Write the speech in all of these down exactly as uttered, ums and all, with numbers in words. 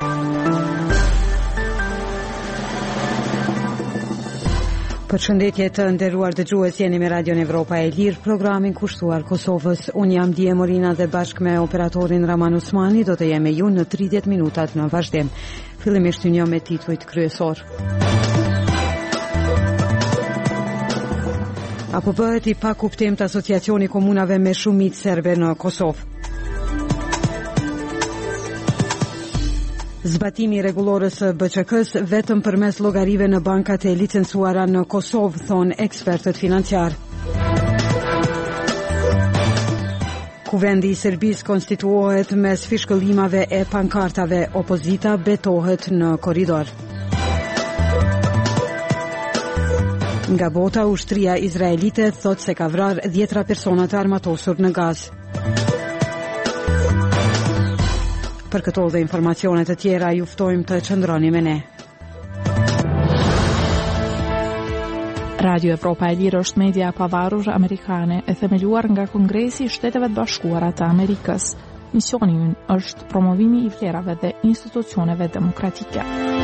Përshëndetje të nderuar dëgjues, jeni me Radion Evropa e Lirë, programin kushtuar Kosovës. Unë jam Dje Morina dhe bashkë me operatorin Raman Usmani do të jem me ju në tridhjetë minutat në vazhdim. Fillimisht një me titujt kryesor. Apo bëhet i pa kuptim të asociacioni komunave me shumicë serbe në Kosovë. Zbatimi rregullorës së B Q K-s vetëm përmes llogarive në bankat e licencuara në Kosovë, thonë ekspertët financiar. Kuvendi i Serbisë konstituohet mes fishkëllimave e pankartave, opozita betohet në korridor. Nga bota, ushtria izraelite thot se ka vrarë dhjetra persona të armatosur në Gazë. Për këto dhe informacionet të tjera, ju ftojmë të qëndroni me ne. Radio Evropa e Lirë është media pavarur amerikane e themeluar nga Kongresi i Shteteve të Bashkuara të Amerikës. Misioni ynë është promovimi i vlerave dhe institucioneve demokratike.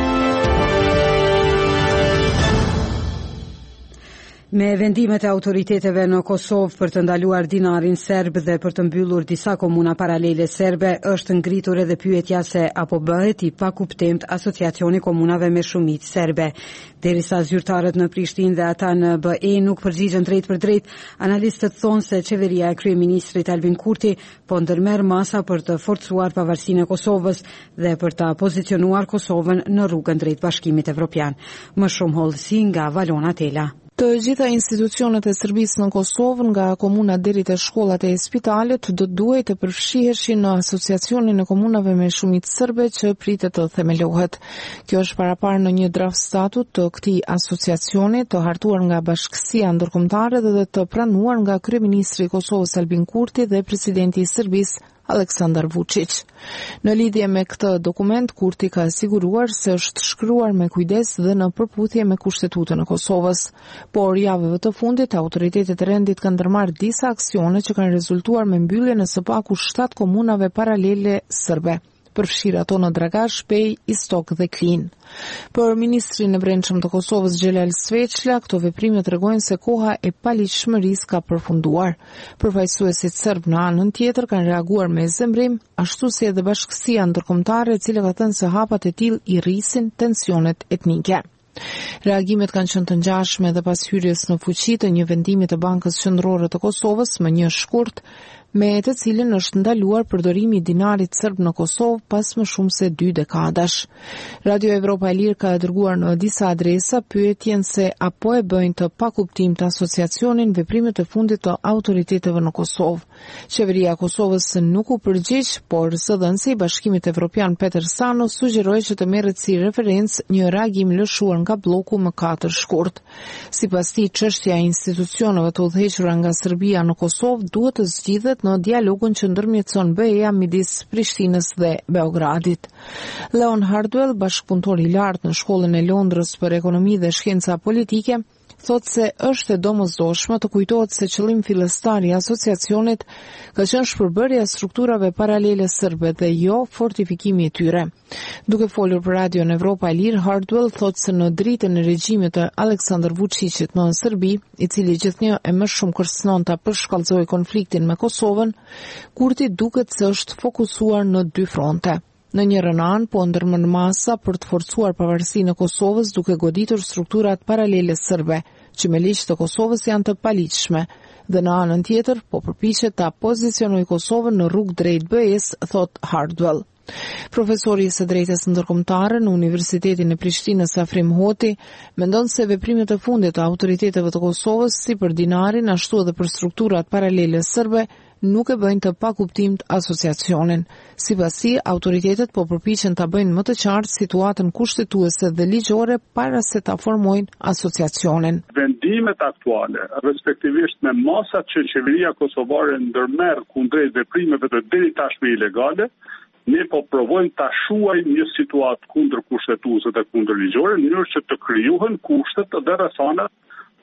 Me vendimet e autoriteteve në Kosovë për të ndaluar dinarin serb dhe për të mbyllur disa komuna paralele serbe, është ngritur edhe pyetja se apo bëhet i pakuptimt asociacioni komunave me shumicë serbe. Derisa zyrtarët në Prishtinë dhe ata në B E nuk përgjigjen drejt për drejt, analistët thonë se qeveria e kryeministrit Albin Kurti po ndërmerr masa për të forcuar pavarësinë e Kosovës dhe për të pozicionuar Kosovën në rrugën drejt Bashkimit Evropian. Më shumë hollësi nga Valona Tela. Të gjitha institucionet e Serbisë në Kosovë, nga komunat deri te shkollat e spitalet, do duhet të përfshiheshin në asociacionin e komunave me shumicë serbe që pritet të themelohet. Kjo është paraparë në një draft statut të këtij asociacioni, të hartuar nga Bashkësia Ndërkombëtare dhe të pranuar nga kryeministri i Kosovës Albin Kurti dhe presidenti i Serbisë Aleksandar Vučić. Në lidhje me këtë dokument, Kurti ka siguruar se është shkruar me kujdes dhe në përputhje me Kushtetutën e Kosovës. Por javëve të fundit, autoritetet e rendit kanë ndërmarrë disa aksione që kanë rezultuar me mbylljen e së paku shtatë komunave paralele serbe, përfshirë ato në Dragash, Pej, Istok dhe Klin. Për ministrin e brendshëm të Kosovës Xhelal Sveçla, këto veprime tregojnë se koha e paligjshmërisë ka përfunduar. Përfaqësuesit serb në anën tjetër kanë reaguar me zemrim, ashtu si edhe Bashkësia Ndërkombëtare, e cila ka thënë se hapat e tillë i rrisin tensionet etnike. Reagimet kanë qenë të ngjashme dhe pas hyrjes në fuqi të një vendimi të Bankës Qendrore të Kosovës më një shkurt, me të cilin është ndaluar përdorimi i dinarit serb në Kosovë pas më shumë se dy dekadash. Radio Evropa e Lirë ka dërguar në disa adresa pyetjen se apo e bëjnë të pakuptim të asociacionin veprimet e fundit të autoriteteve në Kosovë. Qeveria e Kosovës nuk u përgjigj, por zëdhënësi i Bashkimit Evropian Peter Sano sugjeroi që të merret si referencë një reagim lëshuar nga bloku më katër shkurt. Sipas tij, çështja e institucioneve të udhëhequra nga Serbia në Kosovë duhet të zgjidhet në dialogun që ndërmjetëson B E-ja midis Prishtinës dhe Beogradit. Leon Hardwell, bashkëpunëtor i lartë në Shkollën e Londrës për Ekonomi dhe Shkenca Politike, thotë se është e domosdoshme të kujtohet se qëllimi fillestar i asociacionit ka qenë shpërbërja e strukturave paralele serbe dhe jo fortifikimi i tyre. Duke folur për Radion Evropa e Lirë, Hardwell thotë se në dritën e regjimit të Aleksandar Vučićit në Serbi, i cili gjithnjë e më shumë kërcënon ta përshkallëzojë konfliktin me Kosovën, Kurti duket se është fokusuar në dy fronte. Në njërën anë, po ndërmend masa për të forcuar pavarësinë e Kosovës duke goditur strukturat paralele serbe, që me ligj të Kosovës janë të paligjshme, dhe në anën tjetër, po përpiqet ta pozicionojë Kosovën në rrugë drejt B E-s, thot Hardwell. Profesori i së drejtës ndërkombëtare në Universitetin e Prishtinës Afrim Hoti mendon se veprimet e fundit të autoriteteve të Kosovës si për dinarin ashtu edhe për strukturat paralele serbe nuk e bëjnë të pakuptimt asociacionin. Sipas tij, autoritetet po përpiqen ta bëjnë më të qartë situatën kushtetuese dhe ligjore para se ta formojnë asociacionin. Vendimet aktuale, respektivisht me masat që qeveria kosovare ndërmerr kundrejt veprimeve të deri tashme ilegale, ne po provojmë ta shuajmë një situatë kundër kushtetuese dhe kundër ligjore, në mënyrë që të krijohen kushtet dhe rrethanat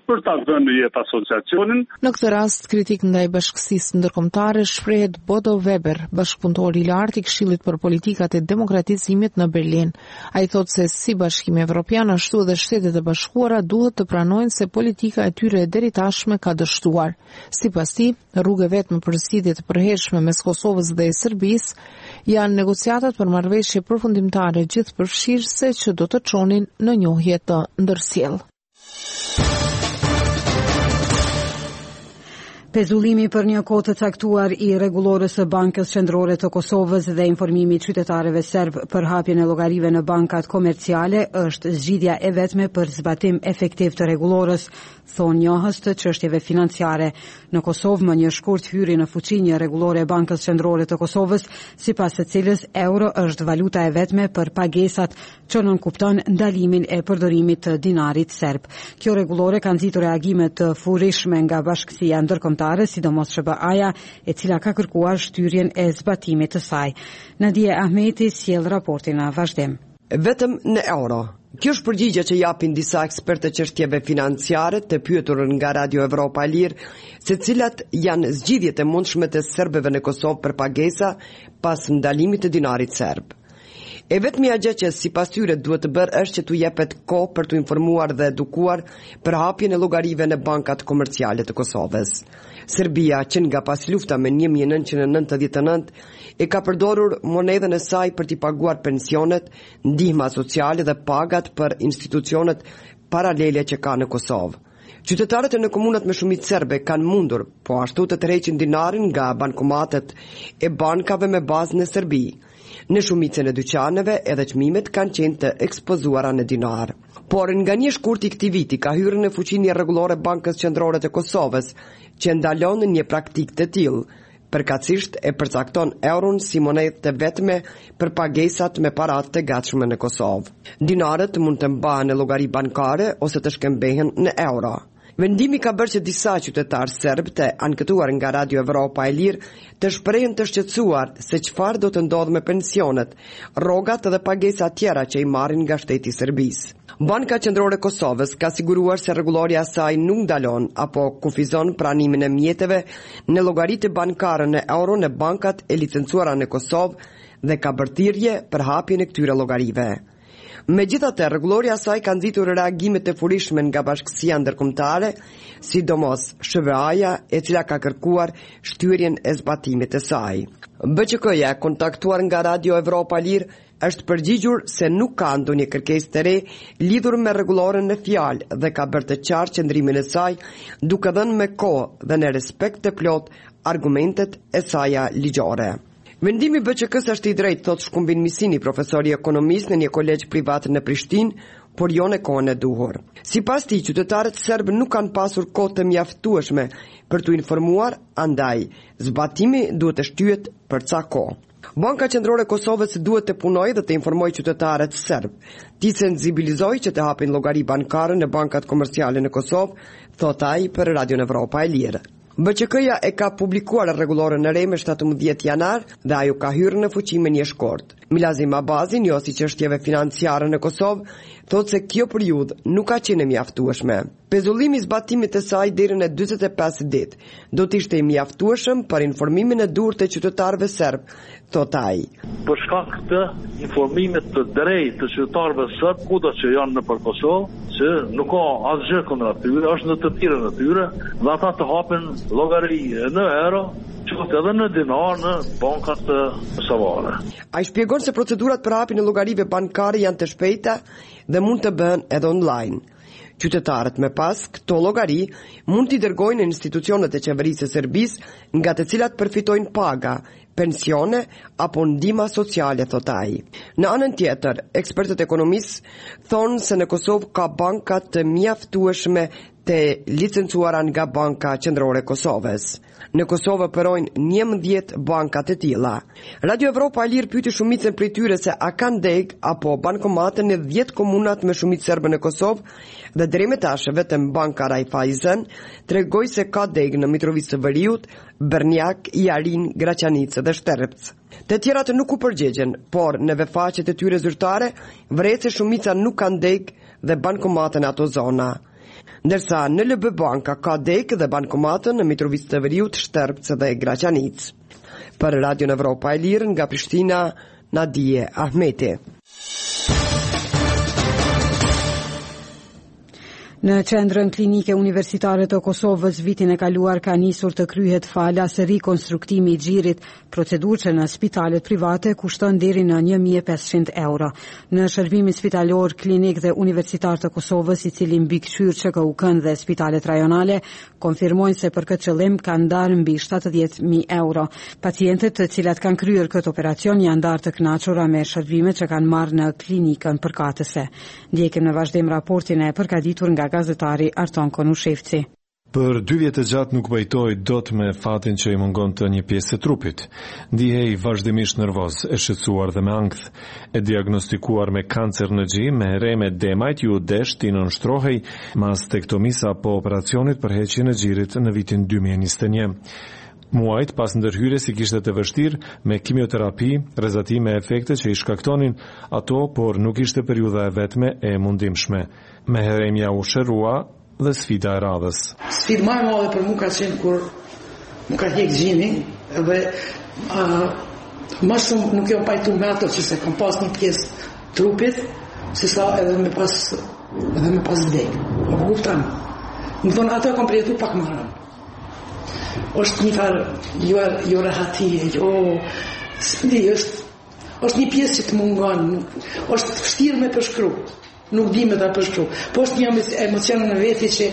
për ta vënë në jetë asociacionin. Në këtë rast, kritik ndaj bashkësisë ndërkombëtare shprehet Bodo Weber, bashkëpunëtor i lartë i Këshillit për politikat e demokratizimit në Berlin. Ai thotë se si Bashkimi Evropian ashtu edhe Shtetet e Bashkuara duhet të pranojnë se politika e tyre e deri tashme ka dështuar. Sipas tij, rruga vetme për zgjidhje të përhershme mes Kosovës dhe Serbisë janë negociatat për marrëveshje përfundimtare gjithëpërfshirëse që do të çonin në njohje të ndërsjellë. Pezullimi për një kohë të caktuar i rregullorës së Bankës Qendrore të Kosovës dhe informimi i qytetarëve serb për hapjen e llogarive në bankat komerciale është zgjidhja e vetme për zbatim efektiv të rregullorës, thonë njohës të çështjeve financiare. Në Kosovë më një shkurt hyri në fuqi një rregullore e Bankës Qendrore të Kosovës, sipas së cilës euro është valuta e vetme për pagesat, që nënkupton ndalimin e përdorimit të dinarit serb. Kjo rregullore ka nxitur reagime të furishme nga bashkësia ndërkombëtare, sidomos S B A-ja, e cila ka kërkuar shtyrjen e zbatimit të saj. Nadia Ahmeti sjell raportin në vazhdim. Vetëm në euro. Kjo është përgjigje që japin disa ekspertë të çështjeve financiare të pyetur nga Radio Evropa e Lirë, se cilat janë zgjidhjet e mundshme të serbëve në Kosovë për pagesa pas ndalimit të dinarit serb. E vetmja gjë që sipas tyre duhet të bërë është që t'u jepet kohë për t'u informuar dhe edukuar për hapjen e llogarive në bankat komerciale të Kosovës. Serbia, që nga pas lufta me një mijë e nëntëqind e nëntëdhjetë e nëntë, e ka përdorur monedhën e saj për t'i paguar pensionet, ndihma sociale dhe pagat për institucionet paralele që ka në Kosovë. Qytetarët në komunat me shumicë serbe kanë mundur, po ashtu të tërheqin dinarin nga bankomatet e bankave me bazë në Serbi. Në shumicën e dyqaneve edhe çmimet kanë qenë të ekspozuara në dinar. Por nga një shkurt i këtij viti ka hyrë në fuqi një rregullore Bankës Qendrore të Kosovës, që ndalon një praktikë të tillë. Përkatësisht e përcakton euron si monedhë të vetme për pagesat me paratë të gatshme në Kosovë. Dinarët mund të mbahen në llogari bankare ose të shkëmbehen në euro. Vendimi ka bërë që disa qytetarë serb të ankëtuar nga Radio Evropa e Lirë të shprehen të shqetësuar se çfarë do të ndodhë me pensionet, rrogat dhe pagesa tjera që i marrin nga shteti i Serbisë. Banka Qendrore e Kosovës ka siguruar se rregulloria e saj nuk ndalon apo kufizon pranimin e mjeteve në llogaritë bankare në euro në bankat e licencuara në Kosovë dhe ka bërë thirrje për hapjen e këtyre llogarive. Megjithatë, rregulloria e saj ka nxitur reagime të furishme nga bashkësia ndërkombëtare, sidomos S B A-ja, e cila ka kërkuar shtyrjen e zbatimit të saj. B Q K-ja, kontaktuar nga Radio Evropa e Lirë, është përgjigjur se nuk ka ndonjë kërkesë të re lidhur me rregulloren në fjalë dhe ka bërë të qartë qëndrimin e saj, duke dhënë me kohë dhe në respekt të plot argumentet e saj ligjore. Vendimi B Q K-s është i drejtë, thot Shkumbin Misini, profesor i ekonomisë në një kolegj privat në Prishtinë, por jo në kohën e duhur. Sipas tij, qytetarët serb nuk kanë pasur kohë të mjaftueshme për t'u informuar, andaj zbatimi duhet të shtyhet për ca kohë. Banka Qendrore e Kosovës duhet të punojë dhe të informojë qytetarët serb, t'i sensibilizojë që të hapin llogari bankare në bankat komerciale në Kosovë, thot ai për Radio Evropa e Lirë. B Q K-ja e ka publikuar rregulloren e re me shtatëmbëdhjetë janar dhe ajo ka hyrë në fuqi me një shkort. Milazim Abazi, njohësi çështjeve financiare në Kosovë, thotë se kjo periudhë nuk ka qenë mjaftueshme. Pezullimi i zbatimit të saj deri në dyzet e pesë ditë do të ishte i mjaftueshëm për informimin e duhur të qytetarëve serb, thot ai. Për shkak të informimit të drejtë të qytetarëve serb kudo që janë nëpër Kosovë, që nuk ka asgjë kundër atyre, është në të tjerën e tyre, dhe ata të hapin llogari në euro, qoftë edhe në dinar në bankat savare. Ai shpjegon se procedurat për hapjen e llogarive bankare janë të shpejta dhe mund të bëhen edhe online. Qytetarët me pas këto llogari mund t'i dërgojnë në institucionet e qeverisë së Serbisë, nga të cilat përfitojnë paga, pensione apo ndihma sociale, thot ai. Në anën tjetër, ekspertët ekonomisë thonë se në Kosovë ka banka të mjaftueshme të licencuara nga Banka Qendrore e Kosovës. Në Kosovë operojnë njëmbëdhjetë banka të tilla. Radio Evropa e Lirë pyeti shumicën prej tyre se a kanë deg apo bankomate në dhjetë komunat me shumicë serbe në Kosovë, dhe deri më tash vetëm banka Raiffeisen tregoi se ka deg në Mitrovicë të Veriut, Brnjak, Jarin, Graçanicë dhe Shterpc. Të tjerat nuk u përgjigjen, por në vefaqet e tyre zyrtare vret se shumica nuk kanë deg dhe bankomate në ato zona. Ndërsa në L B Banka ka dekë dhe bankomatën në Mitrovic të Veriut, Shtërpce dhe Graçanic. Për Radio Evropa e Lirë nga Prishtina, Nadije Ahmeti. Në qendrën klinike universitare të Kosovës vitin e kaluar ka nisur të kryhet falas rikonstruktimi i xhirit, procedurë që në spitalet private kushton deri në një mijë e pesëqind euro. Në shërbimin spitalor klinik dhe universitar të Kosovës, i cili mbikëqyr Ç K U K-n dhe spitalet rajonale, konfirmojnë se për këtë qëllim kanë ndarë mbi shtatëdhjetë mijë euro. Pacientët të cilat kanë kryer këtë operacion janë ndarë të kënaqura me shërbimet që kanë marrë në klinikën përkatëse. Ndjekim në vazhdim raportin e përgatitur nga gazetari Arton Konushevci. Për dy vjet e gjatë nuk vajtoi dot me fatin që i mungon të një pjesë e trupit. Ndihej vazhdimisht nervoz, e shqetësuar dhe me ankth. E diagnostikuar me kancer në gjim, me Reme Demajt ju desh ti nënshtrohej mastektomisë apo operacionit për heqjen e xhirit në vitin dy mijë e njëzet e një. Muajt pas ndërhyrjes i kishte të vështirë me kimioterapi, rrezatime e efekte që i shkaktonin ato, por nuk ishte periudha e vetme e mundimshme. Meheremja u shërua dhe sfida e radhës. Sfida më e madhe për mua ka qenë kur më ka hjek gjimi dhe uh, më shumë nuk jam pajtu me ato që se kam pas një pjesë trupit, se sa edhe me pas edhe me pas vdek. Po kupton. Më thonë ato kam përjetu pak më rënd. është një farë jo, jo rehatie, jo sëndi, është është një pjesë që të mungon, është vështirë me përshkru, nuk di me ta përshkru, po është një emocion në veti që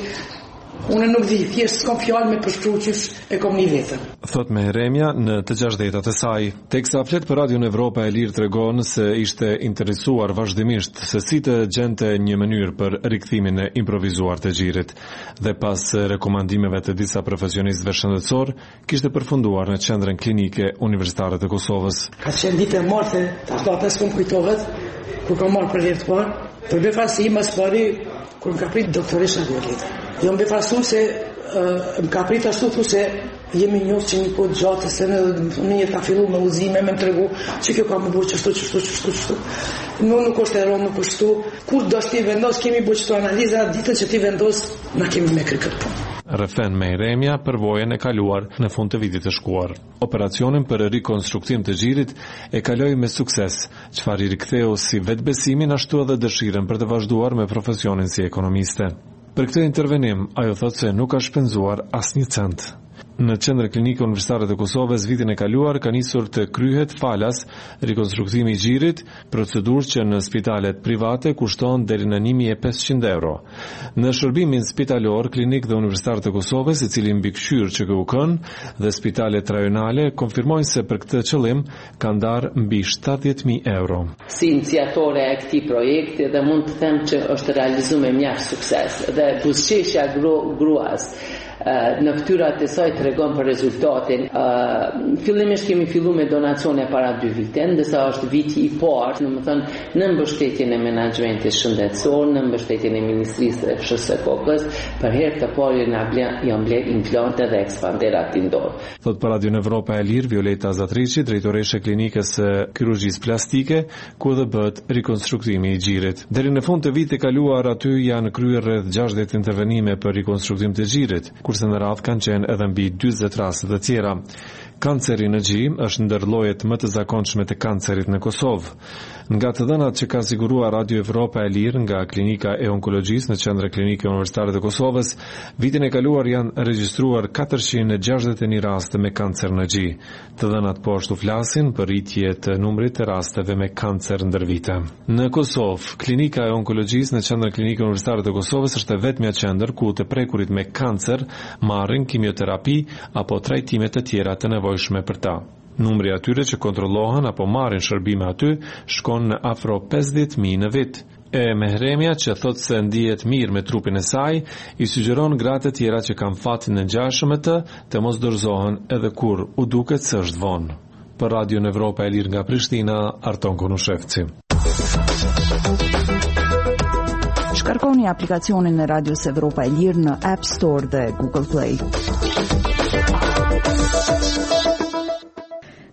unë nuk di, thjesht s'kam fjalë me përshkru që e kom një vetëm. Thot Meheremja në të gjashtëdhjetat e saj. Teksa flet për Radion Evropa e Lirë tregon se ishte interesuar vazhdimisht se si të gjente një mënyrë për rikthimin e improvizuar të xhirit dhe pas rekomandimeve të disa profesionistëve shëndetësor, kishte përfunduar në qendrën klinike universitare të Kosovës. Ka qenë ditë e martë, ato atë s'kom kujtohet, kur kam marrë për herë të parë, për befasi mas pari, kur më ka prit doktoresha Violet. Jo më befasu se uh, më ka prit ashtu thu se jemi njës që një kohë gjatë se në një ka fillu me uzime me më tregu që kjo ka më bërë qështu, qështu, qështu, qështu. Nuk nuk është eron, nuk është tu. Kur do shti vendos, kemi bërë qështu analiza, ditën që ti vendos, na kemi me kërë këtë punë. Rëfen Meheremja përvojën e kaluar në fund të vitit të shkuar. Operacionin për rikonstruktim të xhirit e kaloi me sukses, çfarë i riktheu si vetbesimin ashtu edhe dëshirën për të vazhduar me profesionin si ekonomiste. Për këtë intervenim, ajo thotë se nuk ka shpenzuar asnjë cent. Në qendrën klinike universitare të Kosovës vitin e kaluar ka nisur të kryhet falas rikonstruktimi i xhirit, procedurë që në spitalet private kushton deri në një mijë e pesëqind euro. Në shërbimin spitalor klinik dhe universitar të Kosovës, i cili mbikëqyr Ç K U K-n dhe spitalet rajonale konfirmojnë se për këtë qëllim kanë ndarë mbi shtatëdhjetë mijë euro. Si iniciatore e këtij projekti dhe mund të them që është realizuar me mjaft sukses dhe buzëqeshja gruas në fytyrat e saj tregon për rezultatin. Uh, fillimisht kemi filluar me donacione para dy vite, ndërsa është viti i parë, domethënë në mbështetjen e menaxhmentit shëndetësor, në mbështetjen e Ministrisë së F S S K-s, për herë të parë janë bler implante dhe ekspanderat tindor. Thot për Radion Evropa e Lirë Violeta Zatriçi, drejtoreshe klinikës së kirurgjisë plastike, ku dhe bëhet rikonstruktimi i xhirit. Deri në fund të vitit kaluar aty janë kryer rreth gjashtëdhjetë intervenime për rikonstruktim të xhirit, kurse në radhë kanë qenë edhe mbi dyzet raste të tjera. Kanceri në gjim është ndër llojet më të zakonshme të kancerit në Kosovë. Nga të dhënat që ka siguruar Radio Evropa e Lirë nga Klinika e Onkologjisë në Qendrën Klinike Universitare të Kosovës, vitin e kaluar janë regjistruar katërqind e gjashtëdhjetë e një raste me kancer në gjim. Të dhënat po ashtu flasin për rritje të numrit të rasteve me kancer ndër vite. Në Kosovë, Klinika e Onkologjisë në Qendrën Klinike Universitare të Kosovës është vetmja qendër ku të prekurit me kancer marrin kimioterapi apo trajtime të tjera të nevojshme për ta. Numri atyre që kontrollohen apo marrin shërbime aty shkon në afro pesëdhjetë mijë në vit. E Meheremja, që thot se ndihet mirë me trupin e saj, i sugjeron gratë të tjera që kanë fatin në ngjashëm me të, të mos dorëzohen edhe kur u duket se është vonë. Për Radio Evropa e Lirë nga Prishtina, Arton Konushevci. Shkarkoni aplikacionin e Radios Evropa e Lirë në App Store dhe Google Play.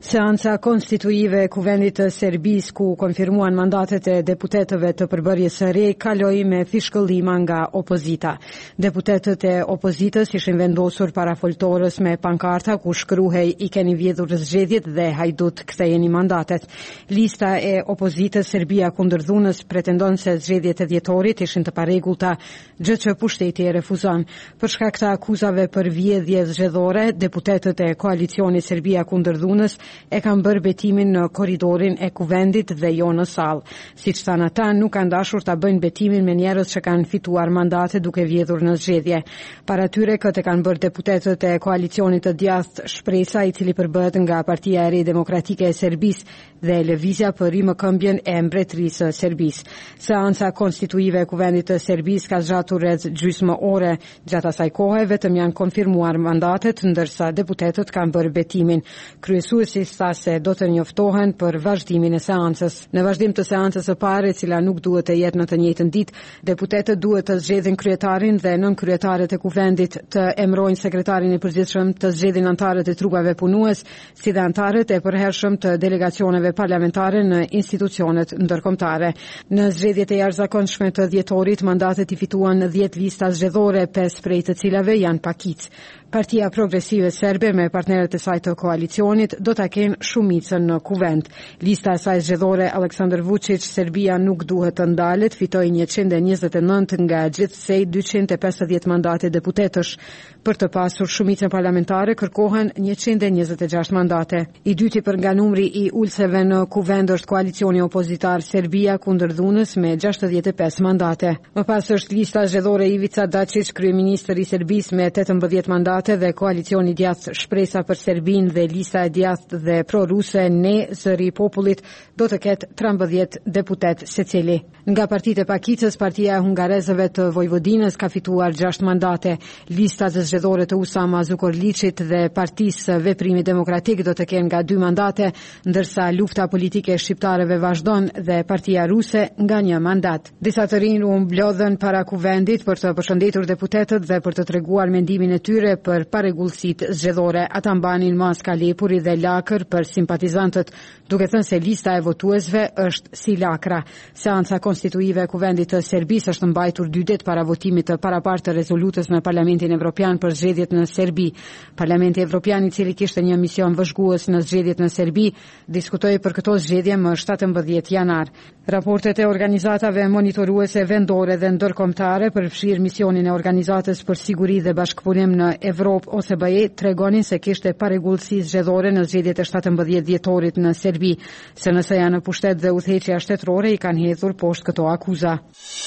Seanca konstituive e Kuvendit të Serbisë, ku konfirmuan mandatet e deputetëve të përbërjes së re, kaloi me fishkëllima nga opozita. Deputetët e opozitës ishin vendosur para foltorës me pankarta ku shkruhej "I keni vjedhur zgjedhjet dhe hajdut kthejeni mandatet". Lista e opozitës Serbia kundër dhunës pretendon se zgjedhjet e dhjetorit ishin të parregullta, gjë që pushteti e refuzon. Për shkak të akuzave për vjedhje zgjedhore, deputetët e koalicionit Serbia kundër dhunës e kanë bërë betimin në korridorin e Kuvendit dhe jo në sallë. Siç thanë ata, nuk kanë dashur ta bëjnë betimin me njerëz që kanë fituar mandate duke vjedhur në zgjedhje. Para tyre këtë kanë bërë deputetët e koalicionit të djathtë Shpresa, i cili përbëhet nga Partia e Re Demokratike e Serbisë dhe Lëvizja për rimëkëmbjen e mbretërisë së Serbisë. Seanca konstituive e Kuvendit të Serbisë ka zgjatur rreth gjysmë ore. Gjatë asaj kohe vetëm janë konfirmuar mandatet, ndërsa deputetët kanë bërë betimin. Kryesuesi tha se do të njoftohen për vazhdimin e seancës. Në vazhdim të seancës së parë, e cila nuk duhet të jetë në të njëjtën ditë, deputetët duhet të zgjedhin kryetarin dhe nënkryetaret e Kuvendit, të emërojnë sekretarin e përgjithshëm, të zgjedhin antarët e trupave punues, si dhe antarët e përhershëm të delegacioneve parlamentare në institucionet ndërkombëtare. Në zgjedhjet e jashtëzakonshme të dhjetorit, mandatet i fituan në dhjetë lista zgjedhore, pesë prej të cilave janë pakicë. Partia Progresive Serbe me partnerët e saj të koalicionit do ta kenë shumicën në Kuvend. Lista e saj zgjedhore Aleksandar Vučić, Serbia nuk duhet të ndalet, fitoi njëqind e njëzet e nëntë nga gjithsej dyqind e pesëdhjetë mandate deputetësh. Për të pasur shumicën parlamentare kërkohen njëqind e njëzet e gjashtë mandate. I dyti për nga numri i ulseve në Kuvend është koalicioni opozitar Serbia kundër dhunës me gjashtëdhjetë e pesë mandate. Më pas është lista zgjedhore Ivica Dačić, kryeministri i Serbisë me tetëmbëdhjetë mandate, dhe koalicioni djathtë Shpresa për Serbinë dhe lista e djathtë dhe pro-ruse Ne Zëri i Popullit do të ketë trembëdhjetë deputet secili. Nga partitë e pakicës, Partia e Hungarezëve të Vojvodinës ka fituar gjashtë mandate. Listat zgjedhore të Usama Zukorliçit dhe Partisë Veprimi Demokratik do të kenë nga dy mandate, ndërsa lufta politike e shqiptarëve vazhdon dhe Partia Ruse nga një mandat. Disa të rinj u mblodhen para Kuvendit për të përshëndetur deputetët dhe për të treguar mendimin e tyre për parregullsitë zgjedhore. Ata mbanin maska lepuri dhe lakër për simpatizantët, duke thënë se lista e votuesve është si lakra. Seanca konstituive e Kuvendit të Serbisë është mbajtur dy ditë para votimit të parapartë të rezolutës në Parlamentin Evropian për zgjedhjet në Serbi. Parlamenti Evropian, i cili kishte një mision vëzhgues në zgjedhjet në Serbi, diskutoi për këto zgjedhje më shtatëmbëdhjetë janar. Raportet e organizatave monitoruese vendore dhe ndërkombëtare përfshirë misionin e Organizatës për Siguri dhe Bashkëpunim në Evropë O S B E tregonin se kishte parregullsi zgjedhore në zgjedhjet e shtatëmbëdhjetë dhjetorit në Serbi, se nëse janë në pushtet dhe udhëheqja shtetërore i kanë hedhur poshtë këto akuza.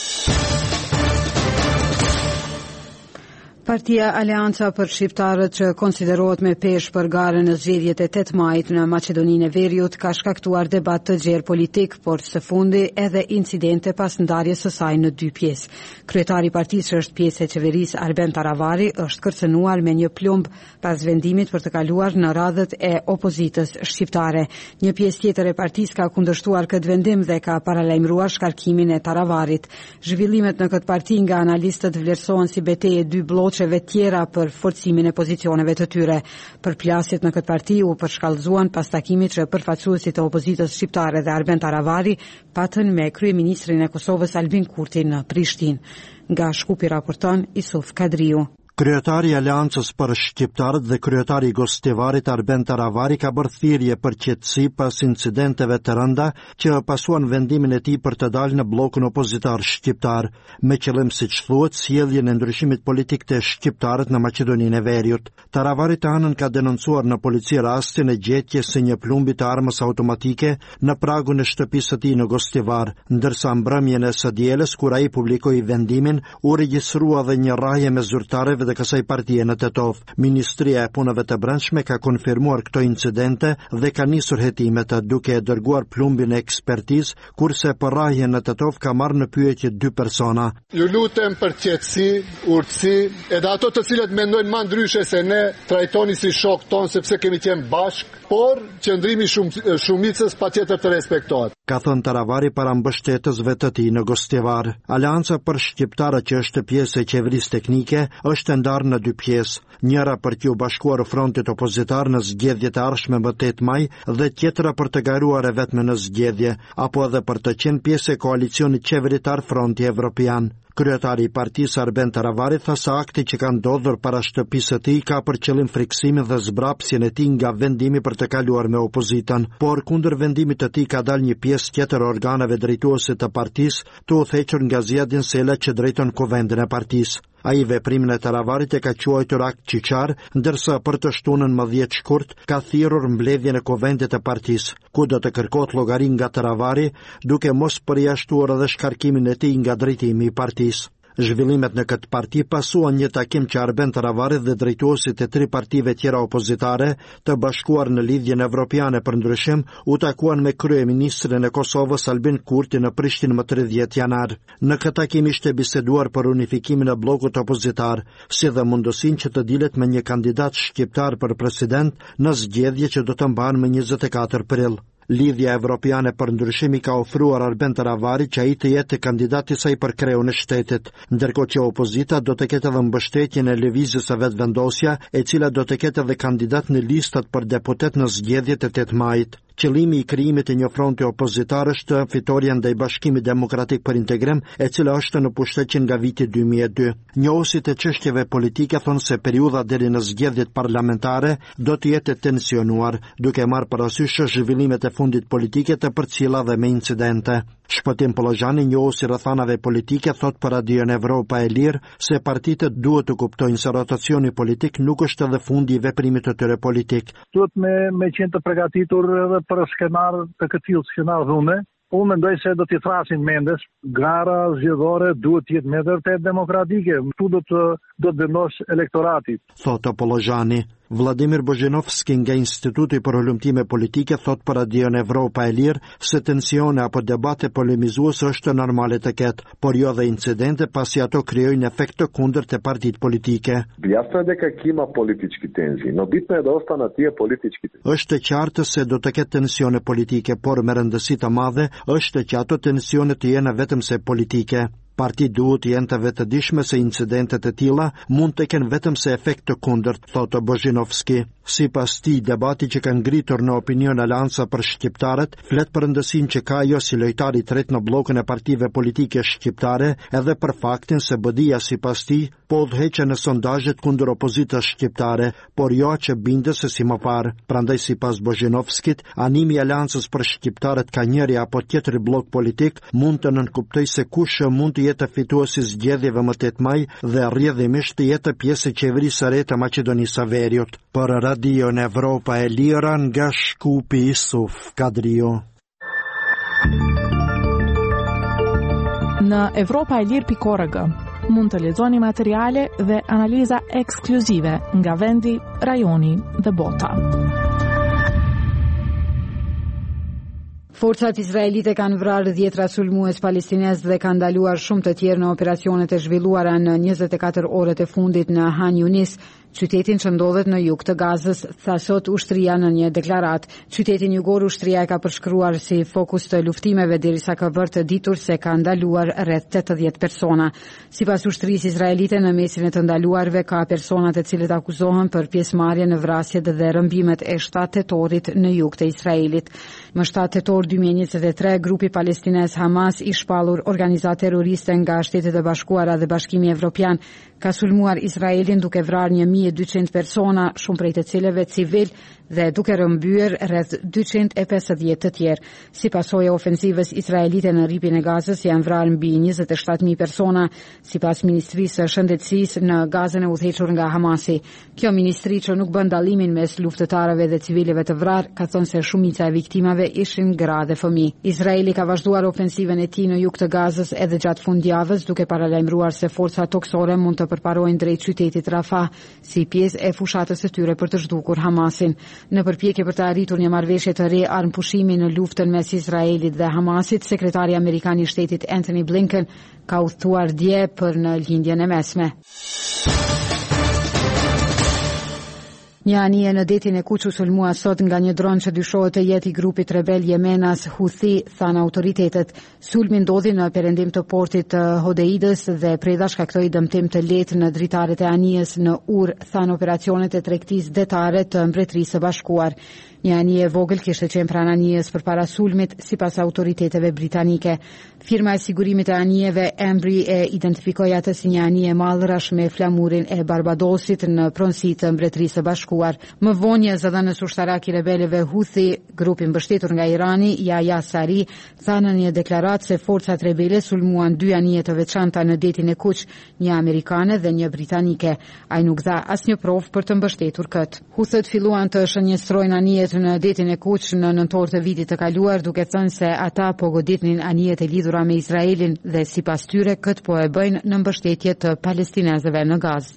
Partia Aleanca për Shqiptarët, që konsiderohet me peshë për garën në zgjedhjet e tetë majit në Maqedoninë e Veriut, ka shkaktuar debat të gjerë politik, por së fundi edhe incidente pas ndarjes së saj në dy pjesë. Kryetari i partisë është pjesë e qeverisë Arben Taravari është kërcënuar me një plumb pas vendimit për të kaluar në radhët e opozitës shqiptare. Një pjesë tjetër e partisë ka kundërshtuar këtë vendim dhe ka paralajmëruar shkarkimin e Taravarit. Zhvillimet në këtë parti nga analistët vlerësohen si betejë dy bloqeve tjera për forcimin e pozicioneve të tyre. Përplasjet në këtë parti u përshkallëzuan pas takimit që përfaqësuesit e opozitës shqiptare dhe Arben Taravari patën me kryeministrin e Kosovës Albin Kurti në Prishtinë. Nga Shkupi raporton Isuf Kadriu. Kryetari i Aleancës për Shqiptarët dhe kryetari i Gostivarit Arben Taravari ka bërë thirrje për qetësi pas incidenteve të rënda që pasuan vendimin e tij për të dalë në bllokun opozitar shqiptar, me qëllim, siç thuhet, sjelljen e ndryshimit politik të shqiptarët në Maqedoninë e Veriut. Taravari të anën ka denoncuar në polici rastin e gjetjes së një plumbi të armës automatike në pragun e shtëpisë së tij në Gostivar, ndërsa mbrëmjen e së dielës, kur ai publikoi vendimin, u regjistrua dhe një rrahje me zyrtarëve dhe kësaj partie në Tetov. Ministria e Punëve të Brendshme ka konfirmuar këto incidente dhe ka nisur hetimet, duke dërguar plumbin e ekspertizë, kurse për rrahjen në Tetov ka marrë në pyetje dy persona. Ju lutem për qetësi, urtësi, edhe ato të cilët mendojnë më ndryshe se ne, trajtoni si shok ton sepse kemi qenë bashk, por qëndrimi shum, shumicës patjetër të respektohet. Ka thënë Taravari para mbështetësve të tij në Gostivar. Aleanca për Shqiptarët, që është pjesë e qeverisë teknike, është ndarë në dy pjesë, njëra për t'u bashkuar frontit opozitar në zgjedhjet e ardhshme më tetë maj dhe tjetra për të garuar e vetme në zgjedhje, apo edhe për të qenë pjesë e koalicionit qeveritar Fronti Evropian. Kryetari i partisë Arben Taravari tha se akti që ka ndodhur para shtëpisë së tij ka për qëllim friksimin dhe zbrapsjen e tij nga vendimi për të kaluar me opozitën, por kundër vendimit të tij ka dalë një pjesë tjetër organeve drejtuese të partisë, të udhëhequr nga Ziadin Sela që drejton kuvendin e partisë. Ai veprimin e Taravarit e ka quajtur akt qiqar, ndërsa për të shtunën më dhjetë shkurt ka thirrur mbledhjen e kuvendit të partisë, ku do të kërkohet llogari nga Taravari, duke mos përjashtuar edhe shkarkimin e tij nga drejtimi i partisë. Zhvillimet në këtë parti pasuan një takim që Arben Taravari dhe drejtuesit e tri partive tjera opozitare të bashkuar në lidhjen evropiane për ndryshim u takuan me kryeministrin e Kosovës Albin Kurti në Prishtinë më tridhjetë janar. Në këtë takim ishte biseduar për unifikimin e bllokut opozitar, si dhe mundësinë që të dilet me një kandidat shqiptar për president në zgjedhje që do të mbahen më njëzet e katër prill. Lidhja Evropiane për ndryshim i ka ofruar Arben Taravari që ai të jetë kandidati i saj për kreun e shtetit, ndërkohë që opozita do të ketë edhe mbështetjen e lëvizjes së vetvendosja, e cila do të ketë edhe kandidat në listat për deputet në zgjedhjet e tetë majit. Qëllimi i krijimit të një fronti opozitar është fitoria ndaj Bashkimit Demokratik për Integrim, e cila është në pushtet që nga viti dy mijë e dy. Njohësit e çështjeve politike thonë se periudha deri në zgjedhjet parlamentare do të jetë e tensionuar, duke marrë parasysh zhvillimet e fundit politike të përcjella dhe me incidente. Shpëtim Pollozhani, njohës i rrethanave politike, thot për Radion Evropa e Lirë se partitë duhet të kuptojnë se rotacioni politik nuk është edhe fundi i veprimit të tyre politik. Duhet me me qenë të përgatitur edhe për skenar të këtij skenar dhunë. Unë mendoj se do t'i thrasin mendes, gara zgjedhore duhet të jetë me vërtet demokratike, këtu do të do të vendos elektorati. Thotë Pollozhani. Vladimir Bozhinovski nga Instituti për Ullumtime Politike thot për Radion Evropa e Lirë se tensione apo debate polemizuese është normale të ketë, por jo dhe incidente pasi ato krijojnë efekt të kundërt të partitë politike. Jasno je дека ќе има политички тензии, но битно е да останат тие политички тензии. Është e qartë se do të ketë tensione politike, por me rëndësi të madhe është që ato tensione të jenë vetëm se politike. Partitë duhet të jenë të vetëdijshme se incidentet e tilla mund të kenë vetëm se efekt të kundërt, thotë Bozhinovski. Sipas tij, debati që ka ngritur në opinion Alansa për shqiptarët flet për rëndësinë që ka ajo si lojtar i tretë në bllokun e partive politike shqiptare, edhe për faktin se B D-ja sipas tij po udhëheqet në sondazhet kundër opozitës shqiptare, por jo që bindet se si më parë. Prandaj sipas Bozhinovskit, animi i Alansës për shqiptarët ka njëri apo tjetri bllok politik mund të nënkuptoj se kush mund të jetë fituesi zgjedhjeve më tetë maj dhe rrjedhimisht të jetë pjesë e qeverisë së re të Maqedonisë së Veriut. Për Radion Evropa e Lira nga Shkupi Isuf Kadrio. Në Evropa e Lirë pikë org mund të lexoni materiale dhe analiza ekskluzive nga vendi, rajoni dhe bota. Forcat izraelite kanë vrarë dhjetra sulmues palestinez dhe kanë ndaluar shumë të tjerë në operacionet e zhvilluara në njëzet e katër orët e fundit në Han Yunis, qytetin që ndodhet në jug të Gazës, tha sot ushtria në një deklarat. Qytetin jugor ushtria e ka përshkruar si fokus të luftimeve derisa ka vërë të ditur se ka ndaluar rreth tetëdhjetë persona. Sipas ushtrisë izraelite, në mesin e të ndaluarve ka personat e cilët akuzohen për pjesëmarrje në vrasjet dhe rëmbimet e shtatë tetorit në jug të Izraelit. Më shtatë tetor dy mijë e njëzet e tre, grupi palestinez Hamas, i shpallur organizatë terroriste nga Shtetet e Bashkuara dhe Bashkimi Evropian, ka sulmuar Izraelin duke vrarë një mijë e dyqind persona, shumë prej të cilëve civil, dhe duke rëmbyer rreth dyqind e pesëdhjetë të tjerë. Si pasojë e ofensivës izraelite në rripin e Gazës, janë vrarë mbi njëzet e shtatë mijë persona, sipas Ministrisë së Shëndetësisë në Gazën e udhëhequr nga Hamasi. Kjo ministri, që nuk bën dallimin mes luftëtarëve dhe civilëve të vrarë, ka thënë se shumica e viktimave ishin gra dhe fëmijë. Izraeli ka vazhduar ofensivën e tij në jug të Gazës edhe gjatë fundjavës, duke paralajmëruar se forca toksore mund të përparojnë drejt qytetit Rafah si pjesë e fushatës së tyre për të zhdukur Hamasin. Në përpjekje për të arritur një marrëveshje të re armëpushimi në luftën mes Izraelit dhe Hamasit, sekretari amerikan i shtetit Antony Blinken ka udhëtuar dje për në lindjen e mesme. Një anije në detin e Kuq u sulmua sot nga një dron që dyshohet të jetë i grupit rebel Jemenas Houthi, thanë autoritetet. Sulmi ndodhi në perëndim të portit të Hodeidës dhe preda shkaktoi dëmtim të lehtë në dritaret e anijes në Ur, thanë operacionet e tregtisë detare të Mbretërisë së Bashkuar. Një anije e vogël kishte qenë pranë anijes përpara sulmit, sipas autoriteteve britanike. Firma e sigurimit e anijeve Embry e identifikoi atë si një anije mallrash me flamurin e Barbadosit në pronësi të Mbretërisë së Bashkuar. Më vonë një zëdhënës ushtarak i rebeleve Houthi, grupi mbështetur nga Irani, Yahya Sari, tha në një deklaratë se forcat rebele sulmuan dy anije të veçanta në detin e Kuq, një amerikane dhe një britanike. Ai nuk dha asnjë provë për të mbështetur këtë. Houthit filluan të shënjestrojnë anijet në detin e Kuq në nëntor të vitit të kaluar, duke thënë se ata po goditnin anijet e lidhura me Izraelin dhe sipas tyre këtë po e bëjnë në mbështetje të palestinezëve në Gazë.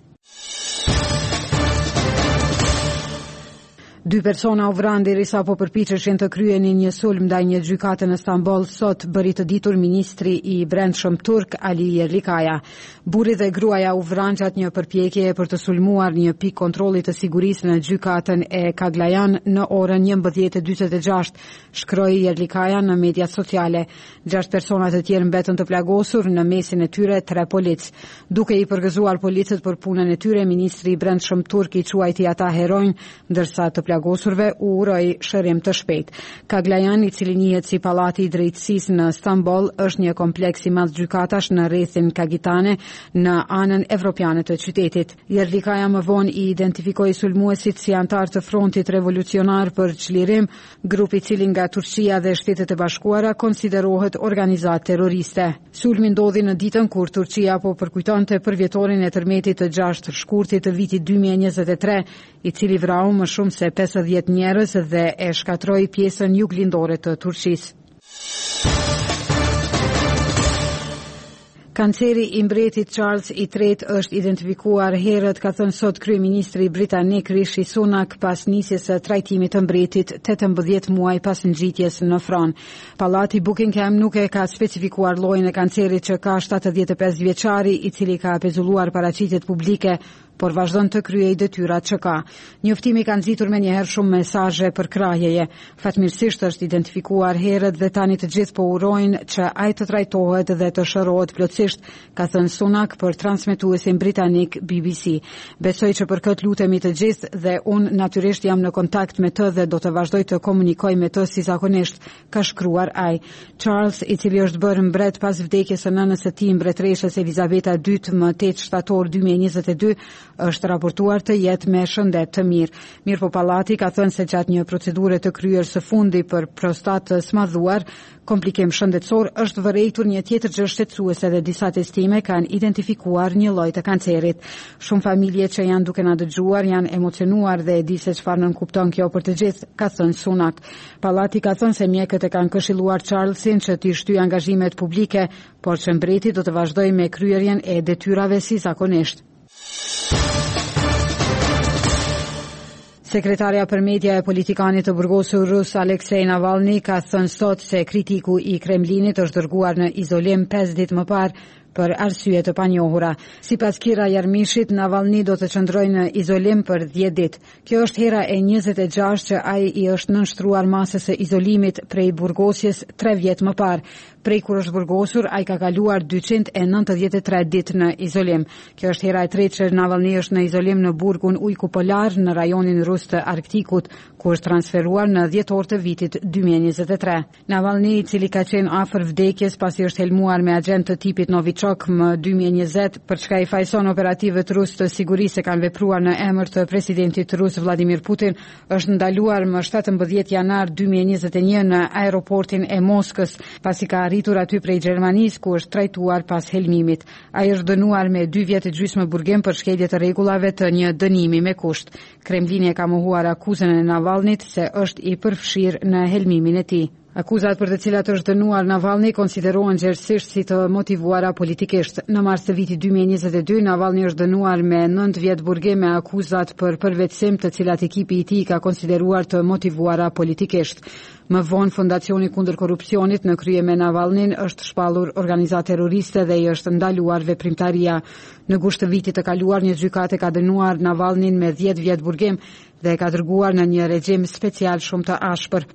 Dy persona u vranë derisa po përpiqeshin të kryenin një sulm ndaj një gjykate në Stamboll, sot bëri të ditur ministri i brendshëm turk Ali Yerlikaja. Burri dhe gruaja u vranë gjatë një përpjekje për të sulmuar një pikë kontrolli të sigurisë në gjykatën e Kaglajan në orën njëmbëdhjetë e dyqindë e gjashtë, shkroi Yerlikaja në mediat sociale. Gjashtë persona të tjerë mbetën të plagosur, në mesin e tyre tre polic. Duke i përgëzuar policët për punën e tyre, ministri i brendshëm turk i quajti ata heronj, ndërsa të plagosurve u uroi shërim të shpejt. Kaglajan, i cili njihet si Pallati i Drejtësisë në Stamboll, është një kompleks i madh gjykatash në rrethin Kagitane, në anën evropiane të qytetit. Yerlikaja më vonë i identifikoi sulmuesit si antar të Frontit Revolucionar për Çlirim, grupi i cili nga Turqia dhe Shtetet e Bashkuara konsiderohet organizatë terroriste. Sulmi ndodhi në ditën kur Turqia po përkujtonte për vjetorin e tërmetit të gjashtë shkurtit të vitit dy mijë e njëzet e tre, i cili vrau më shumë se pesëdhjetë njerëz dhe e shkatroi pjesën juglindore të Turqisë. Kanceri i mbretit Charles i tretë është identifikuar herët, ka thënë sot kryeministri britanik Rishi Sunak pas nisjes së trajtimit të mbretit tetëmbëdhjetë muaj pas ngjitjes në Fran. Pallati Buckingham nuk e ka specifikuar llojin e kancerit që ka shtatëdhjetë e pesë vjeçari, i cili ka pezulluar paraqitjet publike, por vazhdon të kryej detyrat që ka. Njoftimi ka nxitur me njëherë shumë mesazhe për krahjeje. Fatmirësisht është identifikuar herët dhe tani të gjithë po urojnë që ai të trajtohet dhe të shërohet plotësisht, ka thënë Sunak për transmetuesin britanik B B C. Besoj që për këtë lutemi të gjithë dhe unë natyrisht jam në kontakt me të dhe do të vazhdoj të komunikoj me të si zakonisht, ka shkruar ai. Charles, i cili është bërë mbret pas vdekjes së nënës së tij, mbretëreshës Elizabeta e dytë, më tetë shtator dy mijë e njëzet e dy, është raportuar të jetë me shëndet të mirë. Mirë po Pallati ka thënë se gjatë një procedure të kryer së fundi për prostatë të smadhuar, komplikim shëndetësor, është vërejtur një tjetër gjë shqetësuese dhe disa testime kanë identifikuar një lloj të kancerit. Shumë familje që janë duke na dëgjuar janë emocionuar dhe e di se çfarë nënkupton kjo për të gjithë, ka thënë Sunak. Pallati ka thënë se mjekët e kanë këshilluar Charlesin që t'i shtyjë angazhimet publike, por që mbreti do të vazhdojë me kryerjen e detyrave si zakonisht. Sekretarja për media e politikanit të burgosur rus Aleksej Navalny ka thënë sot se kritiku i Kremlinit është dërguar në izolim pesë ditë më parë për arsye të panjohura. Sipas Kira Jarmishit, Navalny do të qëndrojë në izolim për dhjetë ditë. Kjo është hera e njëzet e gjashtë që ai i është nënshtruar masës së izolimit prej burgosjes tre vjet më parë. Prej kur është burgosur, ai ka kaluar dyqind e nëntëdhjetë e tre ditë në izolim. Kjo është hera e tretë që Navalny është në izolim në burgun Ujku Polar në rajonin rus të Arktikut, ku është transferuar në dhjetor të vitit dy mijë e njëzet e tre. Navalny, i cili ka qenë afër vdekjes pasi është helmuar me agent të tipit Novichok më dy mijë e njëzet, për çka i fajson operativët rus të sigurisë se kanë vepruar në emër të presidentit rus Vladimir Putin, është ndaluar më shtatëmbëdhjetë janar dy mijë e njëzet e një në aeroportin e Moskës, pasi ka arritur aty prej Gjermanisë, ku është trajtuar pas helmimit. Ai është dënuar me dy vjet e gjysmë burgim për shkelje të rregullave të një dënimi me kusht. Kremlini e ka mohuar akuzën e Navalnit se është i përfshirë në helmimin e tij. Akuzat për të cilat është dënuar Navalny konsiderohen gjerësisht si të motivuara politikisht. Në mars të vitit dy mijë e njëzet e dy, Navalny është dënuar me nëntë vjet burgim me akuzat për përvetësim të cilat ekipi i tij ka konsideruar të motivuara politikisht. Më vonë, Fondacioni kundër korrupsionit në krye me Navalnin është shpallur organizatë terroriste dhe i është ndaluar veprimtaria. Në gusht të vitit të kaluar, një gjykatë ka dënuar Navalnin me dhjetë vjet burgim dhe e ka dërguar në një regjim special shumë të ashpër.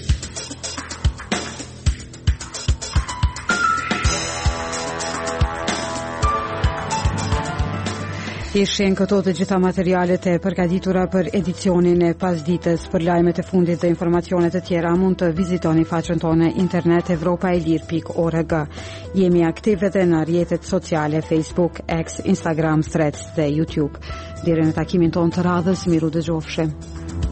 Ishin këto të gjitha materialet e përgatitura për edicionin e pasdites. Për lajmet e fundit dhe informacionet e tjera mund të vizitoni faqen tonë internet europa e lir pikë org. Jemi aktiv edhe në rrjetet sociale Facebook, X, Instagram, Threads dhe YouTube. Deri në takimin tonë të radhës, miru dëgjofshim.